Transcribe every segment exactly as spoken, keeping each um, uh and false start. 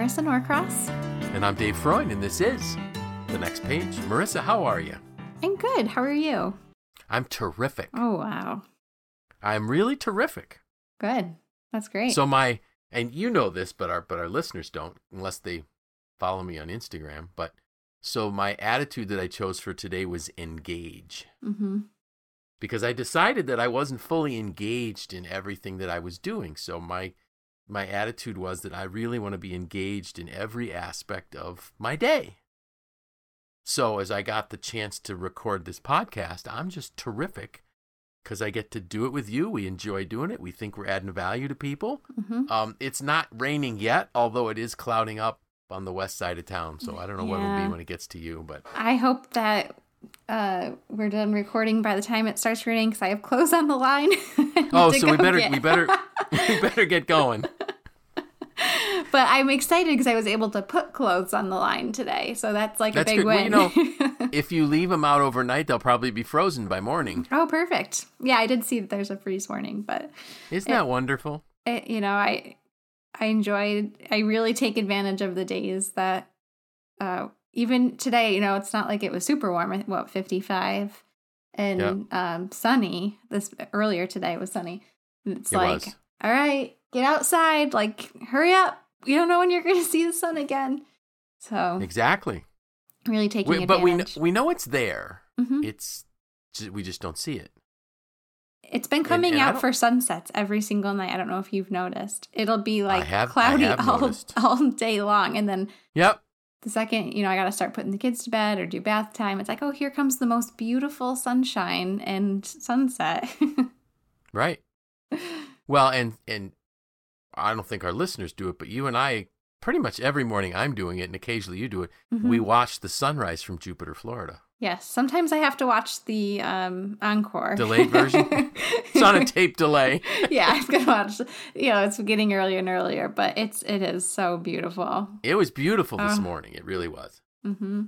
Marissa Norcross. And I'm Dave Freund, and this is The Next Page. Marissa, how are you? I'm good. How are you? I'm terrific. Oh, wow. I'm really terrific. Good. That's great. So my, and you know this, but our but our listeners don't, unless they follow me on Instagram. But so my attitude that I chose for today was engage. Mm-hmm. Because I decided that I wasn't fully engaged in everything that I was doing. So my my attitude was that I really want to be engaged in every aspect of my day. So as I got the chance to record this podcast, I'm just terrific because I get to do it with you. We enjoy doing it. We think we're adding value to people. Mm-hmm. Um, it's not raining yet, although it is clouding up on the west side of town. So I don't know yeah. what it'll be when it gets to you. But I hope that uh, we're done recording by the time it starts raining because I have clothes on the line. oh, so we better get. we better we better get going. But I'm excited because I was able to put clothes on the line today. So that's like that's a big good. win. Well, you know, if you leave them out overnight, they'll probably be frozen by morning. Oh, perfect. Yeah, I did see that there's a freeze warning, but isn't it, that wonderful? It, you know, I I enjoyed, I really take advantage of the days that, uh, even today, you know, it's not like it was super warm, what, fifty-five and yep. um, sunny. This earlier today was sunny. It's it like, was. All right, get outside, like, hurry up. You don't know when you're going to see the sun again. So exactly. Really taking we, advantage. But we know, we know it's there. Mm-hmm. It's we just don't see it. It's been coming and, and out for sunsets every single night. I don't know if you've noticed. It'll be like have, cloudy all, noticed. all day long. And then yep. the second, you know, I got to start putting the kids to bed or do bath time. It's like, oh, here comes the most beautiful sunshine and sunset. Right. Well, and and I don't think our listeners do it, but you and I, pretty much every morning I'm doing it, and occasionally you do it. Mm-hmm. We watch the sunrise from Jupiter, Florida. Yes. Sometimes I have to watch the um, encore. Delayed version? It's on a tape delay. Yeah, I'm going to watch, you know, it's getting earlier and earlier, but it's, it is so beautiful. It was beautiful this oh. morning. It really was. Mm-hmm.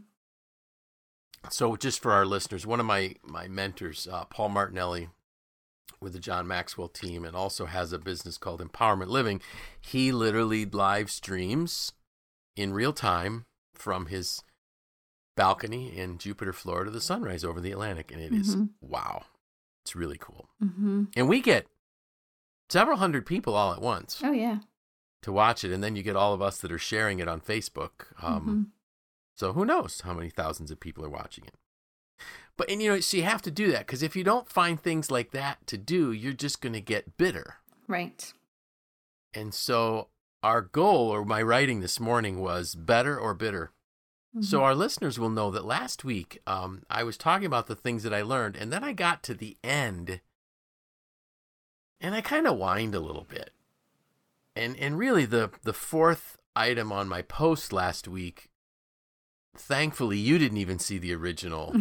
So just for our listeners, one of my, my mentors, uh, Paul Martinelli, with the John Maxwell team, and also has a business called Empowerment Living. He literally live streams in real time from his balcony in Jupiter, Florida, the sunrise over the Atlantic. And it mm-hmm. is, wow, it's really cool. Mm-hmm. And we get several hundred people all at once oh, yeah. to watch it. And then you get all of us that are sharing it on Facebook. Um, mm-hmm. So who knows how many thousands of people are watching it. But, and you know, so you have to do that, because if you don't find things like that to do, you're just going to get bitter. Right. And so our goal, or my writing this morning, was better or bitter. Mm-hmm. So our listeners will know that last week um, I was talking about the things that I learned, and then I got to the end, and I kind of whined a little bit. And and really the, the fourth item on my post last week, thankfully you didn't even see the original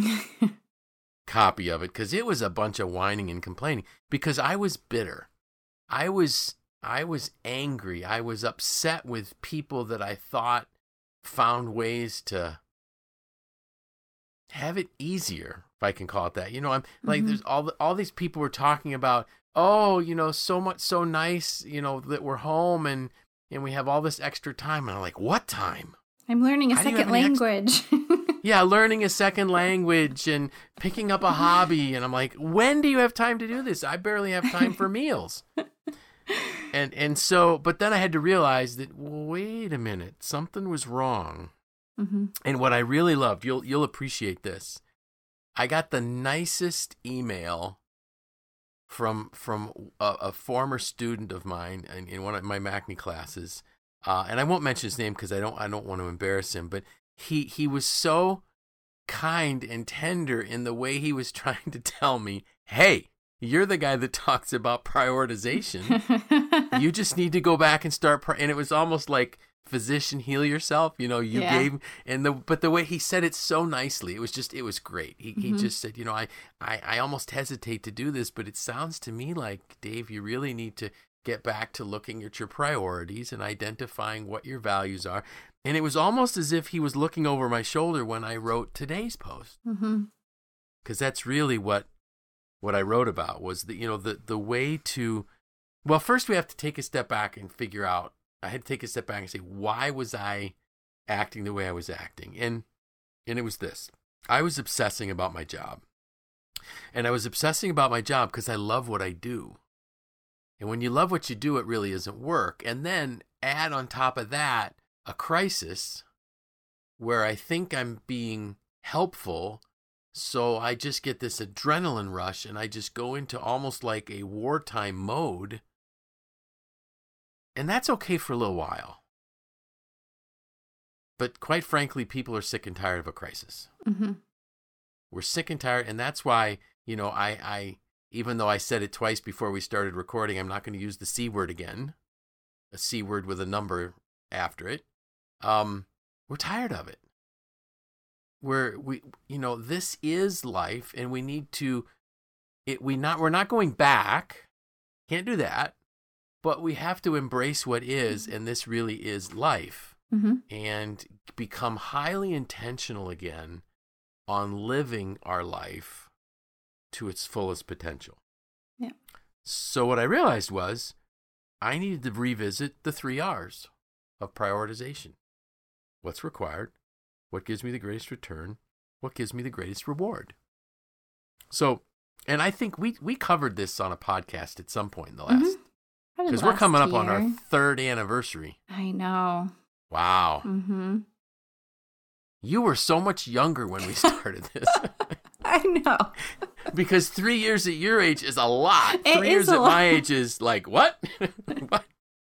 copy of it, because it was a bunch of whining and complaining, because I was bitter. I was I was angry. I was upset with people that I thought found ways to have it easier, if I can call it that. You know, I'm like, mm-hmm. there's all the, all these people were talking about, oh, you know, so much, so nice, you know, that we're home and and we have all this extra time. And I'm like, what time? I'm learning a How do you second have any language. Yeah, learning a second language and picking up a hobby. And I'm like, when do you have time to do this? I barely have time for meals. And and so, but then I had to realize that, wait a minute, something was wrong. Mm-hmm. And what I really loved, you'll you'll appreciate this. I got the nicest email from from a, a former student of mine in, in one of my M A C N Y classes. Uh, and I won't mention his name because I don't I don't want to embarrass him, but he he was so kind and tender in the way he was trying to tell me, hey, you're the guy that talks about prioritization. You just need to go back and start. Pri-. And it was almost like, physician, heal yourself. You know, you yeah. gave, and the but the way he said it so nicely, it was just, it was great. He mm-hmm. he just said, you know, I, I I almost hesitate to do this, but it sounds to me like, Dave, you really need to get back to looking at your priorities and identifying what your values are. And it was almost as if he was looking over my shoulder when I wrote today's post. Mm-hmm. Because that's really what what I wrote about, was the, you know, the, the way to, well, first we have to take a step back and figure out I had to take a step back and say, why was I acting the way I was acting? And and it was this. I was obsessing about my job. And I was obsessing about my job because I love what I do. And when you love what you do, it really isn't work. And then add on top of that a crisis where I think I'm being helpful. So I just get this adrenaline rush and I just go into almost like a wartime mode. And that's okay for a little while. But quite frankly, people are sick and tired of a crisis. Mm-hmm. We're sick and tired. And that's why, you know, I, I, even though I said it twice before we started recording, I'm not going to use the C word again, a C word with a number after it. Um, we're tired of it. We're, we, you know, this is life and we need to, it, we not, we're not going back. Can't do that. But we have to embrace what is, and this really is life, mm-hmm. and become highly intentional again on living our life to its fullest potential. Yeah. So what I realized was I needed to revisit the three R's of prioritization. What's required? What gives me the greatest return? What gives me the greatest reward? So, and I think we, we covered this on a podcast at some point in the last... Mm-hmm. Because we're coming up year. on our third anniversary. I know. Wow. Mm-hmm. You were so much younger when we started this. I know. Because three years at your age is a lot. It three is years a at lot. my age is like, what? What?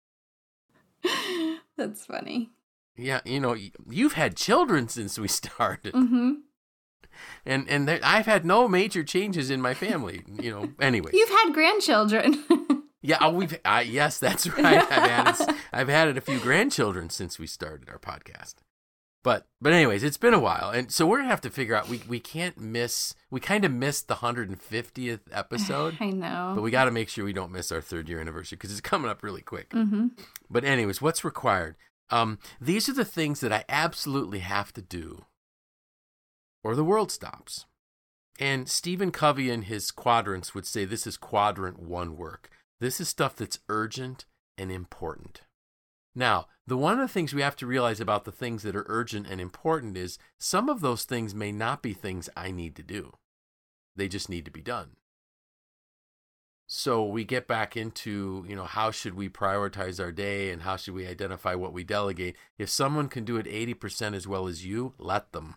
That's funny. Yeah, you know, you've had children since we started. Mm-hmm. And and there, I've had no major changes in my family, you know, anyway. You've had grandchildren. Yeah, oh, we've uh, yes, that's right. I've added I've added a few grandchildren since we started our podcast. But but anyways, it's been a while, and so we're gonna have to figure out. We we can't miss. We kind of missed the one hundred fiftieth episode. I know, but we got to make sure we don't miss our third year anniversary because it's coming up really quick. Mm-hmm. But anyways, what's required? Um, these are the things that I absolutely have to do, or the world stops. And Stephen Covey in his quadrants would say this is quadrant one work. This is stuff that's urgent and important. Now, the one of the things we have to realize about the things that are urgent and important is some of those things may not be things I need to do. They just need to be done. So we get back into, you know, how should we prioritize our day and how should we identify what we delegate? If someone can do it eighty percent as well as you, let them.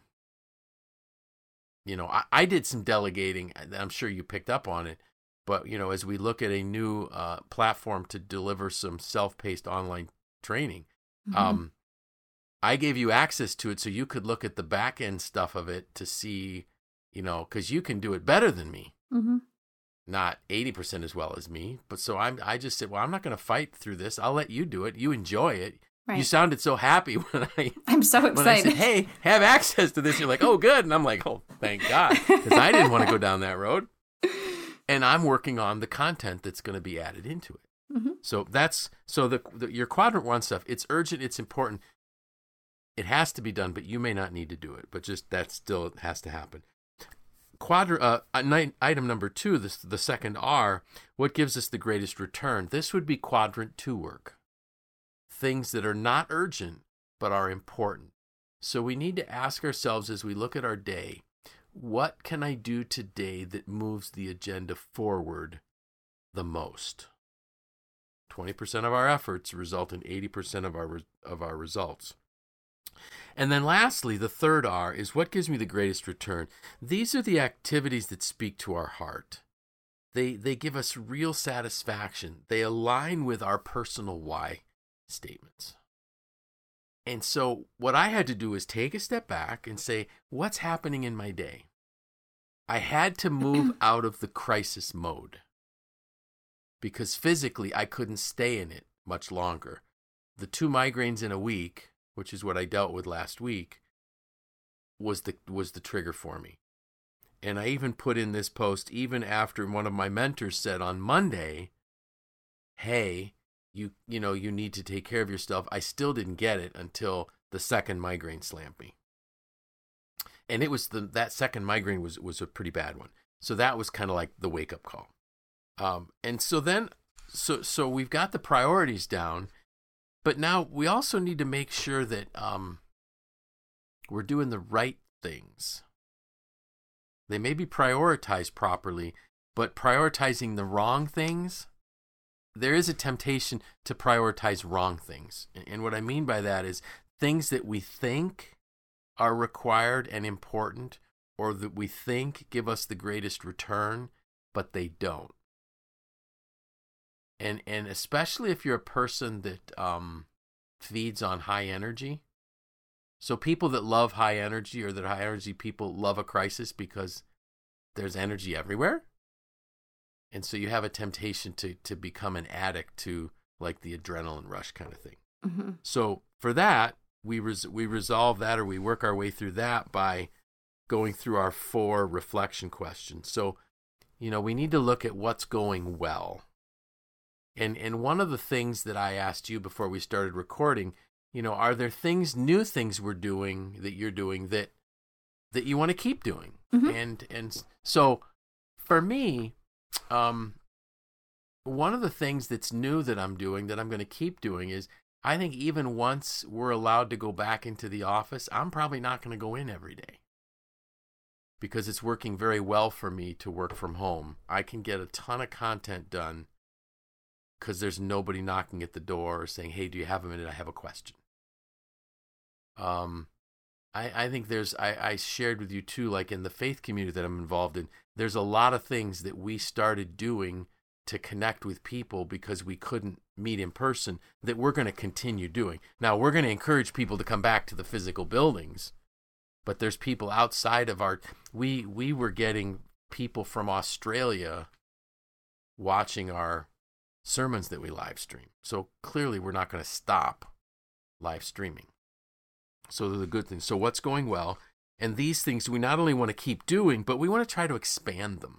You know, I, I did some delegating, and I'm sure you picked up on it. But, you know, as we look at a new uh, platform to deliver some self-paced online training, mm-hmm. um, I gave you access to it so you could look at the back end stuff of it to see, you know, because you can do it better than me. Mm-hmm. Not eighty percent as well as me. But so I'm, I just said, well, I'm not going to fight through this. I'll let you do it. You enjoy it. Right. You sounded so happy when I I'm so when I excited. said, hey, have access to this. You're like, oh, good. And I'm like, oh, thank God. Because I didn't want to go down that road. And I'm working on the content that's going to be added into it. Mm-hmm. So that's so the, the your quadrant one stuff. It's urgent. It's important. It has to be done, but you may not need to do it. But just that still has to happen. Quadrant uh, item number two, this the second R. What gives us the greatest return? This would be quadrant two work. Things that are not urgent but are important. So we need to ask ourselves as we look at our day. What can I do today that moves the agenda forward the most? twenty percent of our efforts result in eighty percent of our of our results. And then lastly, the third R is what gives me the greatest return. These are the activities that speak to our heart. They they give us real satisfaction. They align with our personal why statements. And so what I had to do is take a step back and say, what's happening in my day? I had to move out of the crisis mode because physically I couldn't stay in it much longer. The two migraines in a week, which is what I dealt with last week, was the was the trigger for me. And I even put in this post even after one of my mentors said on Monday, hey, You you know, you need to take care of yourself. I still didn't get it until the second migraine slammed me. And it was the that second migraine was, was a pretty bad one. So that was kind of like the wake-up call. Um, and so then, so so we've got the priorities down, But now we also need to make sure that um, we're doing the right things. They may be prioritized properly, but prioritizing the wrong things, there is a temptation to prioritize wrong things. And what I mean by that is things that we think are required and important, or that we think give us the greatest return, but they don't. And and especially if you're a person that um, feeds on high energy. So people that love high energy, or that high energy people love a crisis because there's energy everywhere. And so you have a temptation to to become an addict to like the adrenaline rush kind of thing. Mm-hmm. So for that, we res- we resolve that, or we work our way through that by going through our four reflection questions. So, you know, we need to look at what's going well. And and one of the things that I asked you before we started recording, you know, are there things, new things we're doing that you're doing that that you want to keep doing? Mm-hmm. And and so for me, um, one of the things that's new that I'm doing that I'm going to keep doing is, I think even once we're allowed to go back into the office, I'm probably not going to go in every day, because it's working very well for me to work from home. I can get a ton of content done because there's nobody knocking at the door or saying, hey, do you have a minute? I have a question. Um, I, I think there's, I, I shared with you too, like in the faith community that I'm involved in, there's a lot of things that we started doing to connect with people because we couldn't meet in person that we're going to continue doing. Now, we're going to encourage people to come back to the physical buildings, but there's people outside of our, we, we were getting people from Australia watching our sermons that we live stream. So clearly we're not going to stop live streaming. So they're the good things. So what's going well? And these things we not only want to keep doing, but we want to try to expand them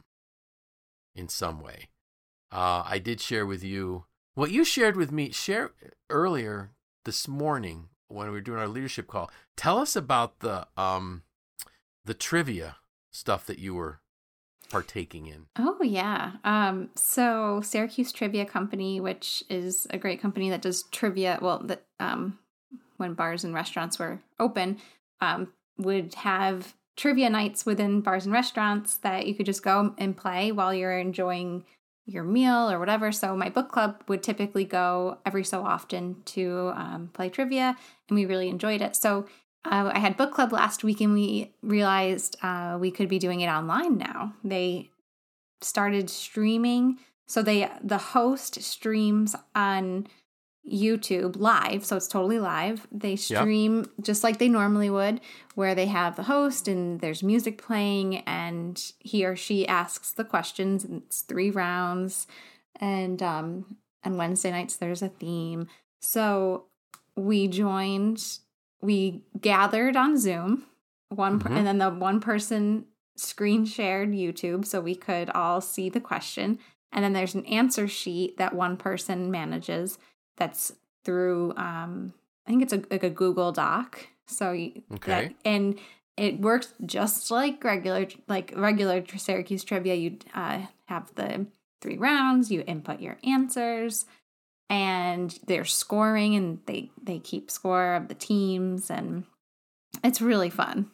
in some way. Uh, I did share with you what you shared with me, share earlier this morning when we were doing our leadership call. Tell us about the um, the trivia stuff that you were partaking in. Oh, yeah. Um, so Syracuse Trivia Company, which is a great company that does trivia, well, that um, when bars and restaurants were open, um, would have trivia nights within bars and restaurants that you could just go and play while you're enjoying your meal or whatever. So my book club would typically go every so often to um, play trivia, and we really enjoyed it. So uh, I had book club last week, and we realized uh, we could be doing it online now. They started streaming. So they the host streams on YouTube live, so it's totally live. They stream yep. just like they normally would, where they have the host and there's music playing, and he or she asks the questions, and it's three rounds. And um, on Wednesday nights there's a theme. So we joined, we gathered on Zoom, one mm-hmm. per, and then the one person screen shared YouTube so we could all see the question. And then there's an answer sheet that one person manages. That's through, um, I think it's a, like a Google Doc. So, you, okay. that, and it works just like regular, like regular Syracuse trivia. You uh, have the three rounds, you input your answers, and they're scoring, and they, they keep score of the teams, and it's really fun.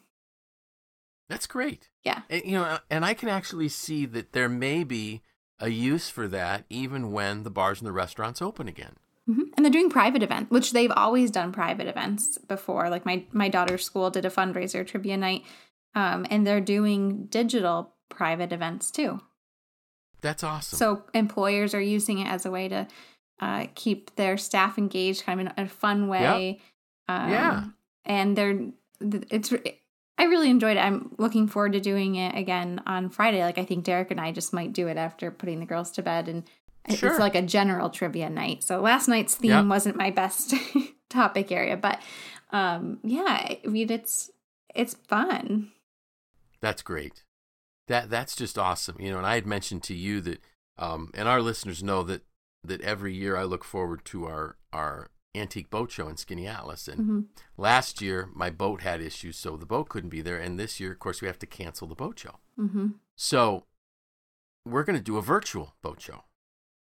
That's great. Yeah. And, you know, and I can actually see that there may be a use for that even when the bars and the restaurants open again. Mm-hmm. And they're doing private events, which they've always done private events before. Like my, my daughter's school did a fundraiser trivia night, um, and they're doing digital private events too. That's awesome. So employers are using it as a way to uh, keep their staff engaged, kind of in a fun way. Yep. Um, yeah. And they're, it's, I really enjoyed it. I'm looking forward to doing it again on Friday. Like I think Derek and I just might do it after putting the girls to bed, and Sure. It's like a general trivia night. So last night's theme yep. wasn't my best topic area, but um, yeah, I mean, it's it's fun. That's great. That that's just awesome. You know, and I had mentioned to you that, um, and our listeners know that that every year I look forward to our our antique boat show in Skinny Atlas. And mm-hmm. last year my boat had issues, so the boat couldn't be there. And this year, of course, we have to cancel the boat show. Mm-hmm. So we're going to do a virtual boat show.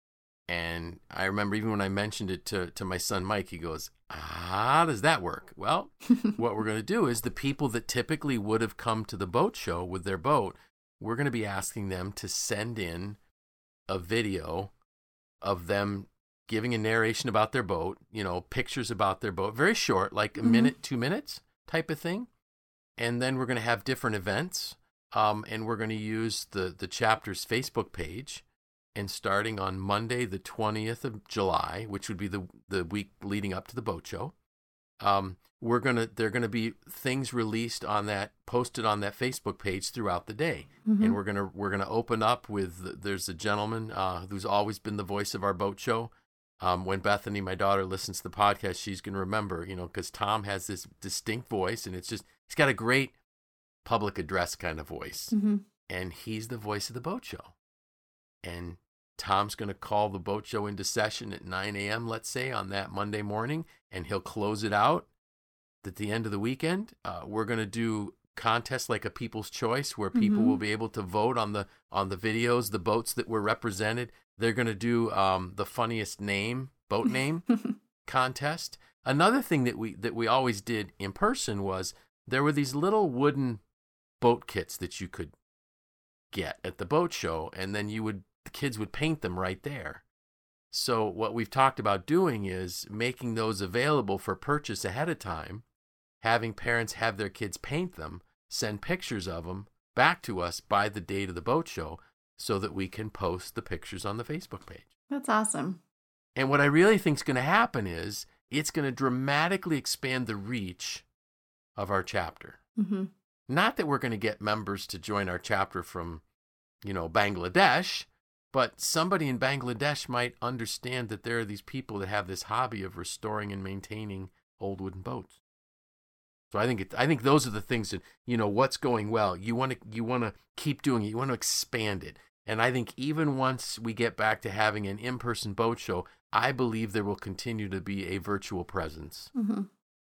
And I remember even when I mentioned it to, to my son, Mike, he goes, how does that work? Well, what we're going to do is the people that typically would have come to the boat show with their boat, we're going to be asking them to send in a video of them giving a narration about their boat, you know, pictures about their boat, very short, like a mm-hmm. minute, two minutes type of thing. And then we're going to have different events. Um, and we're going to use the, the chapter's Facebook page. And starting on Monday, the twentieth of July, which would be the, the week leading up to the boat show, um, we're gonna there are gonna be things released on that, posted on that Facebook page throughout the day, mm-hmm. and we're gonna we're gonna open up with there's a gentleman uh, who's always been the voice of our boat show. Um, when Bethany, my daughter, listens to the podcast, she's gonna remember, you know, because Tom has this distinct voice, and it's just he's got a great public address kind of voice, mm-hmm. and he's the voice of the boat show, and Tom's going to call the boat show into session at nine a.m., let's say, on that Monday morning, and he'll close it out at the end of the weekend. Uh, we're going to do contests like a People's Choice where people mm-hmm. will be able to vote on the on the videos, the boats that were represented. They're going to do um, the funniest name, boat name contest. Another thing that we that we always did in person was there were these little wooden boat kits that you could get at the boat show, and then you would the kids would paint them right there. So what we've talked about doing is making those available for purchase ahead of time, having parents have their kids paint them, send pictures of them back to us by the date of the boat show so that we can post the pictures on the Facebook page. That's awesome. And what I really think is going to happen is it's going to dramatically expand the reach of our chapter. Mm-hmm. Not that we're going to get members to join our chapter from, you know, Bangladesh, but somebody in Bangladesh might understand that there are these people that have this hobby of restoring and maintaining old wooden boats. So I think it, I think those are the things that, you know, what's going well. You want to you want to keep doing it. You want to expand it. And I think even once we get back to having an in-person boat show, I believe there will continue to be a virtual presence mm-hmm.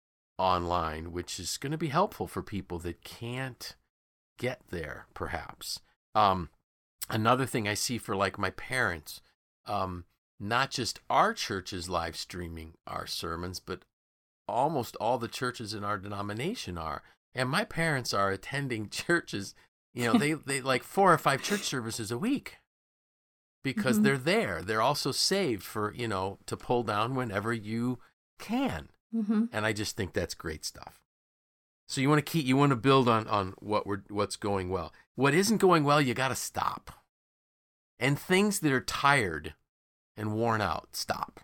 online, which is going to be helpful for people that can't get there, perhaps. Um, Another thing I see for like my parents, um, not just our churches live streaming our sermons, but almost all the churches in our denomination are. And my parents are attending churches, you know, they, they like four or five church services a week because mm-hmm. they're there. They're also saved for, you know, to pull down whenever you can. Mm-hmm. And I just think that's great stuff. So you want to keep, you want to build on, on what we're, what's going well. What isn't going well, you got to stop. And things that are tired and worn out, stop.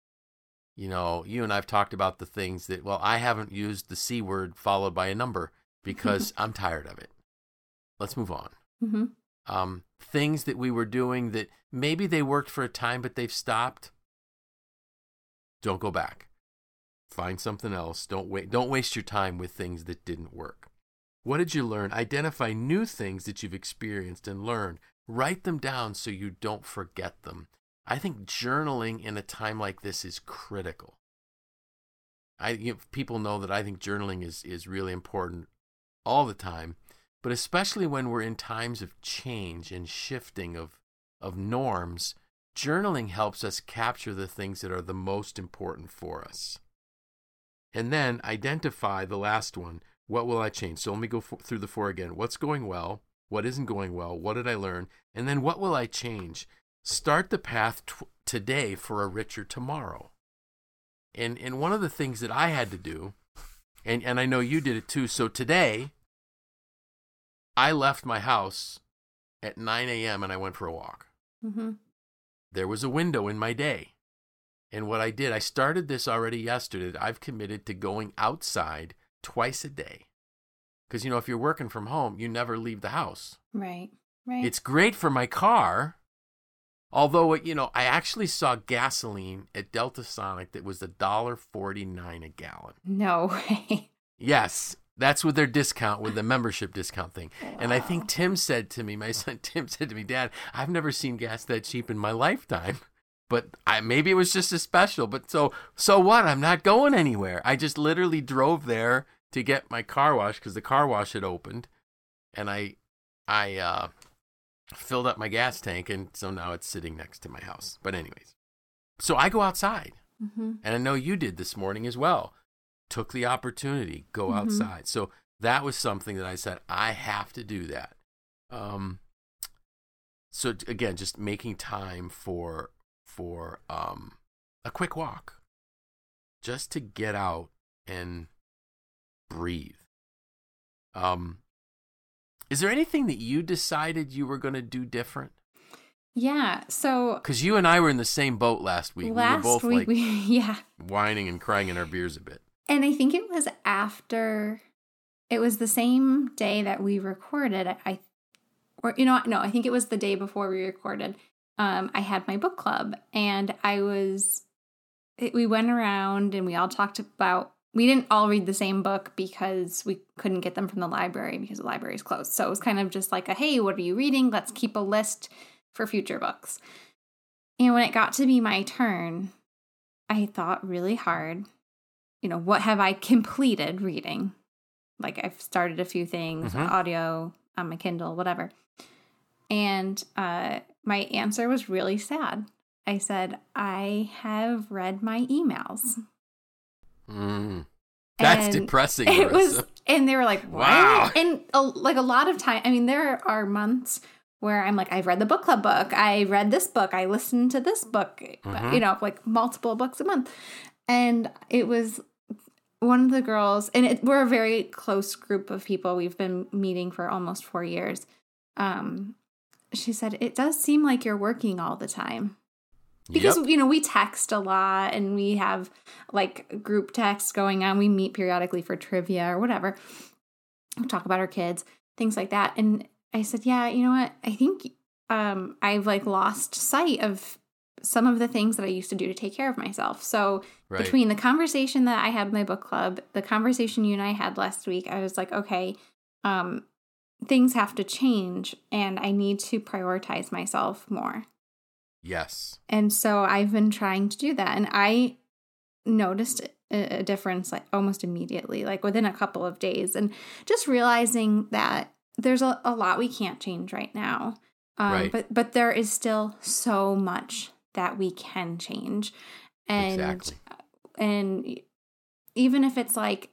You know, you and I have talked about the things that, well, I haven't used the C word followed by a number because I'm tired of it. Let's move on. Mm-hmm. Um, things that we were doing that maybe they worked for a time, but they've stopped. Don't go back. Find something else. Don't wait. Don't waste your time with things that didn't work. What did you learn? Identify new things that you've experienced and learned. Write them down so you don't forget them. I think journaling in a time like this is critical. I you know, people know that I think journaling is is really important all the time, but especially when we're in times of change and shifting of of norms, journaling helps us capture the things that are the most important for us. And then identify the last one. What will I change? So let me go for, through the four again. What's going well? What isn't going well? What did I learn? And then what will I change? Start the path t- today for a richer tomorrow. And and one of the things that I had to do, and, and I know you did it too, so today, I left my house at nine a.m. and I went for a walk. Mm-hmm. There was a window in my day. And what I did, I started this already yesterday. I've committed to going outside twice a day. Because, you know, if you're working from home, you never leave the house. Right, right. It's great for my car. Although, you know, I actually saw gasoline at Delta Sonic that was one dollar forty-nine a gallon. No way. Yes, that's with their discount, with the membership discount thing. Wow. And I think Tim said to me, my son Tim said to me, Dad, I've never seen gas that cheap in my lifetime. But I, maybe it was just a special. But so so what? I'm not going anywhere. I just literally drove there to get my car wash because the car wash had opened. And I I uh, filled up my gas tank. And so now it's sitting next to my house. But anyways, so I go outside. Mm-hmm. And I know you did this morning as well. Took the opportunity, go Mm-hmm. outside. So that was something that I said, I have to do that. Um, so again, just making time for for um, a quick walk, just to get out and breathe. Um, is there anything that you decided you were going to do different? Yeah. So Because you and I were in the same boat last week. last we were both week, like we, yeah. whining and crying in our beers a bit. And I think it was after, it was the same day that we recorded. I, or, you know, no, I think it was the day before we recorded. Um, I had my book club and I was, it, we went around and we all talked about, we didn't all read the same book because we couldn't get them from the library because the library is closed. So it was kind of just like a, hey, what are you reading? Let's keep a list for future books. And when it got to be my turn, I thought really hard, you know, what have I completed reading? Like I've started a few things, Mm-hmm. audio on my Kindle, whatever. And uh, my answer was really sad. I said, I have read my emails. Mm. That's And depressing. It Marissa. was, and they were like, what? Wow. And a, like a lot of time, I mean, there are months where I'm like, I've read the book club book. I read this book. I listened to this book, Mhm. you know, like multiple books a month. And it was one of the girls, and it, we're a very close group of people. We've been meeting for almost four years. Um, she said, it does seem like you're working all the time. Because, Yep. you know, we text a lot and we have like group texts going on. We meet periodically for trivia or whatever. We talk about our kids, things like that. And I said, yeah, you know what? I think um, I've like lost sight of some of the things that I used to do to take care of myself. So Right. between the conversation that I had with my book club, the conversation you and I had last week, I was like, okay, um, things have to change and I need to prioritize myself more. Yes. And so I've been trying to do that. And I noticed a, a difference like almost immediately, like within a couple of days. And just realizing that there's a, a lot we can't change right now. Um, Right. But but there is still so much that we can change. And, Exactly. and even if it's like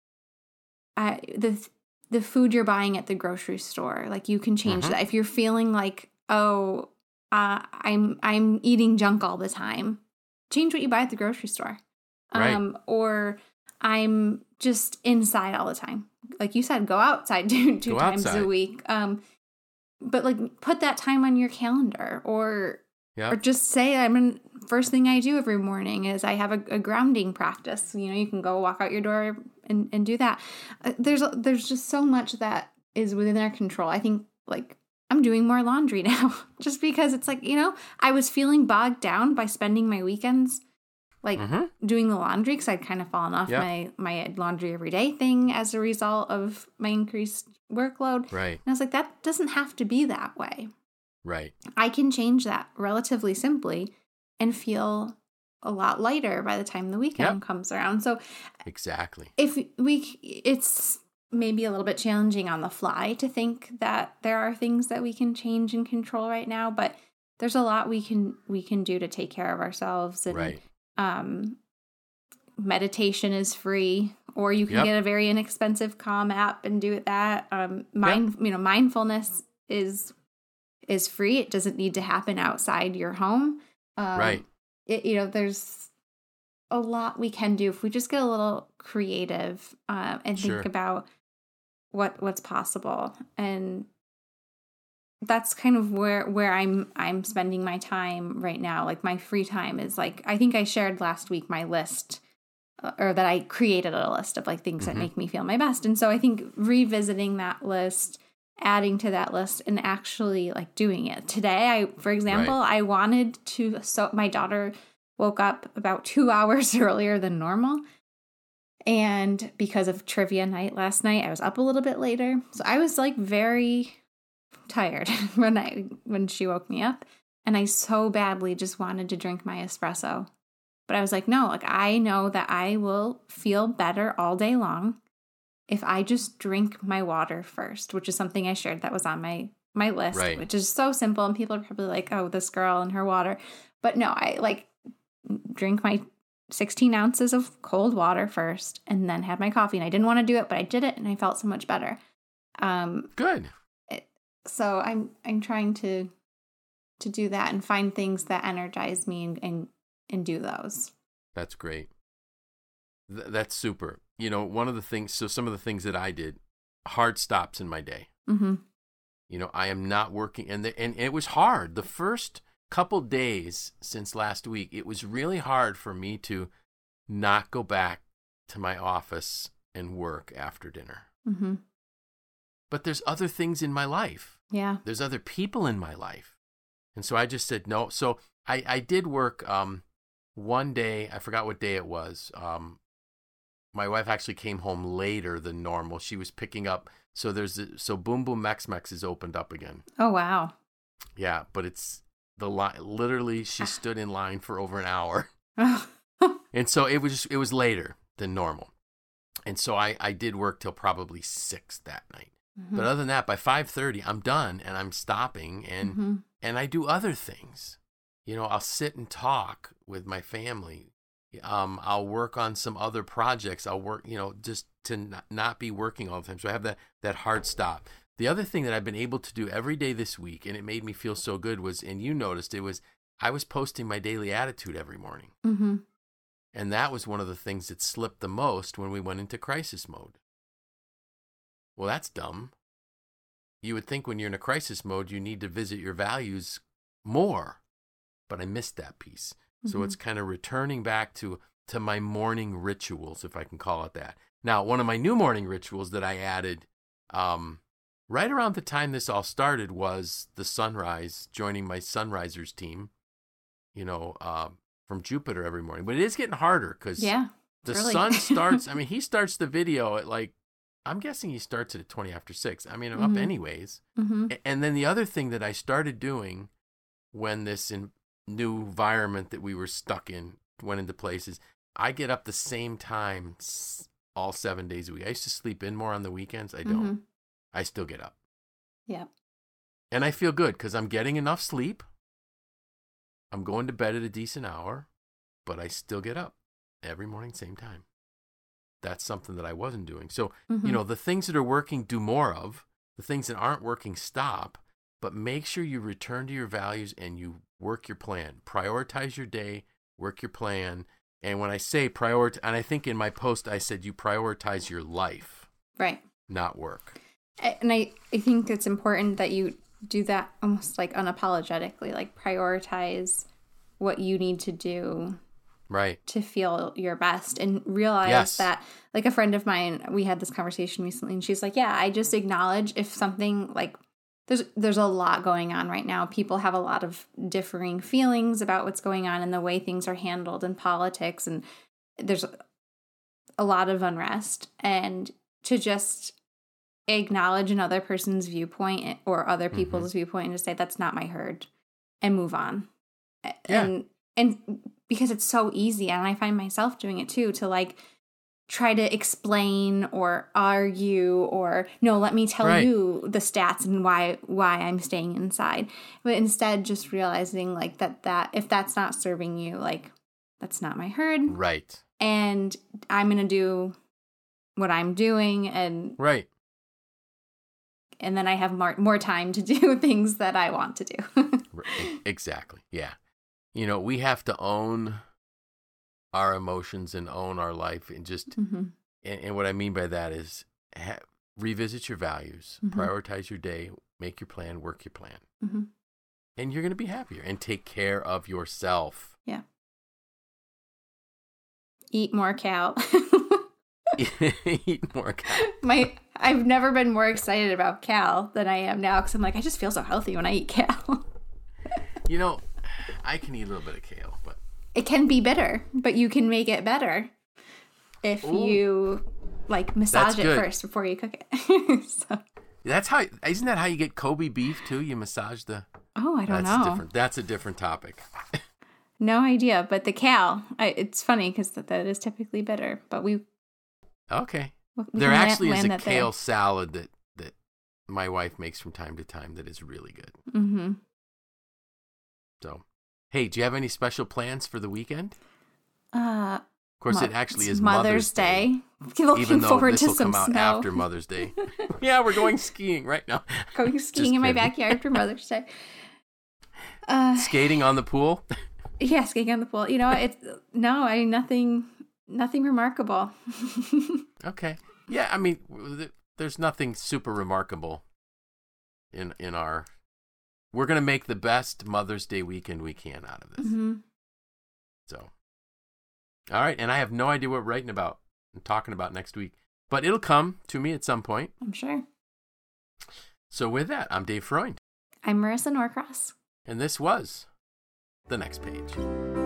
uh, the the food you're buying at the grocery store, like you can change Mhm. that. If you're feeling like, oh, uh, I'm I'm eating junk all the time, change what you buy at the grocery store. Right. Um, or I'm just inside all the time. Like you said, go outside two, two Go times outside. a week. Um, but like put that time on your calendar, or Yep. or just say I'm in, first thing I do every morning is I have a, a grounding practice. You know, you can go walk out your door and, and do that. Uh, there's there's just so much that is within our control. I think like I'm doing more laundry now just because it's like, you know, I was feeling bogged down by spending my weekends like Mhm. doing the laundry because I'd kind of fallen off Yep. my, my laundry every day thing as a result of my increased workload. Right. And I was like, that doesn't have to be that way. Right. I can change that relatively simply and feel a lot lighter by the time the weekend Yep. comes around. So Exactly. if we, it's maybe a little bit challenging on the fly to think that there are things that we can change and control right now, but there's a lot we can, we can do to take care of ourselves. And, Right. um, meditation is free, or you can Yep. get a very inexpensive Calm app and do it that. Um, mind, you know, mindfulness is, is free. It doesn't need to happen outside your home. Um, Right. It, you know, there's a lot we can do if we just get a little creative uh, and Sure. think about what what's possible. And that's kind of where where I'm I'm spending my time right now. Like my free time is like, I think I shared last week my list, uh, or that I created a list of like things Mhm. that make me feel my best. And so I think revisiting that list, adding to that list, and actually like doing it. Today, I, for example, I wanted to, so my daughter woke up about two hours earlier than normal. And because of trivia night last night, I was up a little bit later. So I was like very tired when I, when she woke me up. And I so badly just wanted to drink my espresso. But I was like, no, like I know that I will feel better all day long if I just drink my water first, which is something I shared that was on my, my list, Right. which is so simple. And people are probably like, oh, this girl and her water. But no, I like drink my sixteen ounces of cold water first and then had my coffee. And I didn't want to do it, but I did it and I felt so much better. Um, Good. It, so I'm I'm trying to to do that and find things that energize me and and, and do those. That's great. Th- that's super. You know, one of the things, so some of the things that I did, hard stops in my day. Mm-hmm. You know, I am not working, and the, and it was hard. The first couple days since last week, it was really hard for me to not go back to my office and work after dinner. Mm-hmm. But there's other things in my life. Yeah. There's other people in my life. And so I just said no. So I, I did work um, one day. I forgot what day it was. Um, my wife actually came home later than normal. She was picking up. So there's a, so Boom Boom Mex Mex is opened up again. Oh, wow. Yeah, but it's the line. Literally, she stood in line for over an hour. And so it was it was later than normal. And so I, I did work till probably six that night. Mm-hmm. But other than that, by five thirty, I'm done and I'm stopping and mm-hmm. and I do other things. You know, I'll sit and talk with my family. Um, I'll work on some other projects. I'll work, you know, just to not, not be working all the time. So I have that that hard stop. The other thing that I've been able to do every day this week, and it made me feel so good, was, and you noticed it was, I was posting my daily attitude every morning. Mm-hmm. And that was one of the things that slipped the most when we went into crisis mode. Well, that's dumb. You would think when you're in a crisis mode, you need to visit your values more. But I missed that piece. Mm-hmm. So it's kind of returning back to, to my morning rituals, if I can call it that. Now, one of my new morning rituals that I added um, right around the time this all started was the sunrise, joining my Sunrisers team, you know, uh, from Jupiter every morning. But it is getting harder because yeah, the really. sun starts, I mean, he starts the video at like, I'm guessing he starts it at twenty after six. I mean, I'm mm-hmm. up anyways. Mm-hmm. And then the other thing that I started doing when this in, new environment that we were stuck in went into place is I get up the same time all seven days a week. I used to sleep in more on the weekends. I don't. Mm-hmm. I still get up. Yeah. And I feel good because I'm getting enough sleep. I'm going to bed at a decent hour, but I still get up every morning, same time. That's something that I wasn't doing. So, mm-hmm. you know, the things that are working, do more of. The things that aren't working, stop. But make sure you return to your values and you work your plan. Prioritize your day, work your plan. And when I say prioritize, and I think in my post I said you prioritize your life. Right. Not work. And I, I think it's important that you do that almost like unapologetically, like prioritize what you need to do. Right. To feel your best and realize yes. that, like a friend of mine, we had this conversation recently and she's like, yeah, I just acknowledge if something like there's, there's a lot going on right now. People have a lot of differing feelings about what's going on and the way things are handled in politics. And there's a lot of unrest, and to just acknowledge another person's viewpoint or other people's mm-hmm. viewpoint and just say, that's not my herd, and move on. Yeah. And, and because it's so easy, and I find myself doing it too, to like try to explain or argue or no, let me tell right. you the stats and why why I'm staying inside. But instead just realizing like that that if that's not serving you, like that's not my herd. Right. And I'm going to do what I'm doing, and right. And then I have more more time to do things that I want to do. Exactly. Yeah. You know, we have to own our emotions and own our life, and just, mm-hmm. and, and what I mean by that is ha- revisit your values, mm-hmm. prioritize your day, make your plan, work your plan, mm-hmm. and you're going to be happier and take care of yourself. Yeah. Eat more Cal. Eat more Cal. My, I've never been more excited about Cal than I am now, because I'm like, I just feel so healthy when I eat Cal. You know, I can eat a little bit of kale, but it can be bitter, but you can make it better if Ooh. you like massage it first before you cook it. So. That's how. Isn't that how you get Kobe beef too? You massage the. Oh, I don't that's know. Different, that's a different topic. No idea, but the Cal, I, it's funny because that, that is typically bitter, but we. Okay. We there actually land, is land a kale there. salad that that my wife makes from time to time that is really good. Mm-hmm. So, Hey, do you have any special plans for the weekend? Uh, of course, Mo- it actually it's is Mother's Day. Day. Looking Even though forward this to will some come out snow. after Mother's Day. Yeah, we're going skiing right now. Going skiing in my kidding. backyard for Mother's Day. Uh, Skating on the pool. yeah, skating on the pool. You know, it's no, I nothing, nothing remarkable. Okay. Yeah, I mean, th- there's nothing super remarkable in in our. We're gonna make the best Mother's Day weekend we can out of this. Mm-hmm. So, all right, and I have no idea what we're writing about and talking about next week, but it'll come to me at some point. I'm sure. So with that, I'm Dave Freund, I'm Marissa Norcross. and this was The Next Page.